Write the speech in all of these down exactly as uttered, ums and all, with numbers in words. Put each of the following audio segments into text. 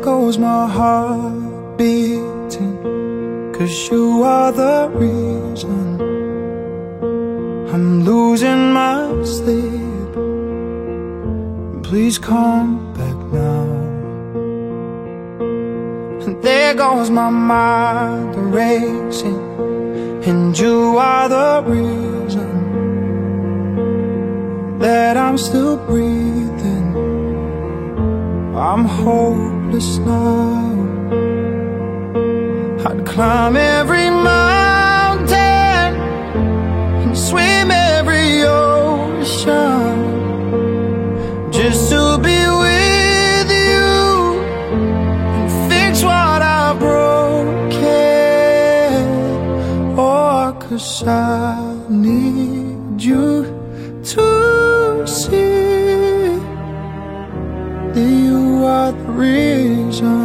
goes my heart beating, 'cause you are the reason I'm losing my sleep. Please come back now. And there goes my mind racing, and you are the reason that I'm still breathing. I'm hopeless now. I'd climb every mountain and swim every ocean just to be with you and fix what I broken. Oh, 'cause I need you to see that you are the reason.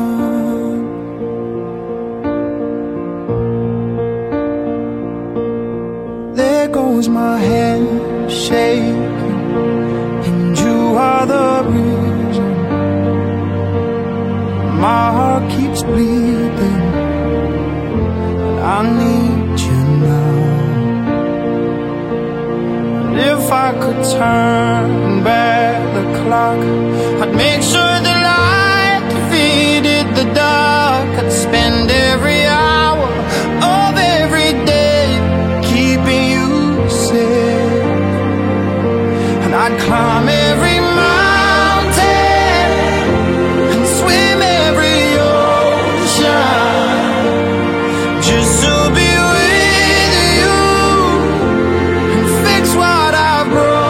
There goes my hand shaking, and you are the reason my heart keeps bleeding. I need you now. And if I could turn back the clock, I'd make sure the light defeated the dark. I'd spend every hour of every day keeping you safe, and I'd climb every mountain and swim every ocean just to be with you and fix what I've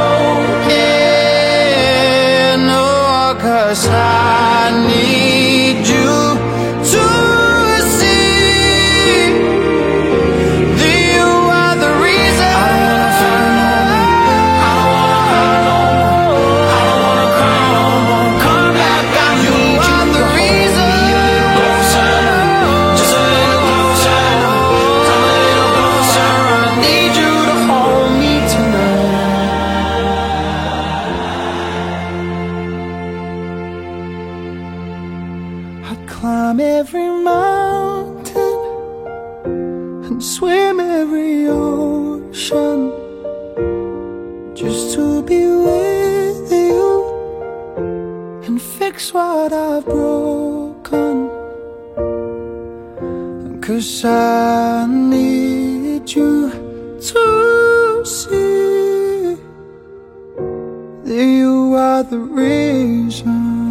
broken. Oh, 'cause I need you to see that you are the reason. I don't wanna cry no more. Come back, I need you. You are the reason. Closer, just a little closer. Come a little closer. I need you to hold me tonight. I'd climb every mountain and swim every ocean just to be with you and fix what I've broken. 'Cause I need you to see that you are the reason.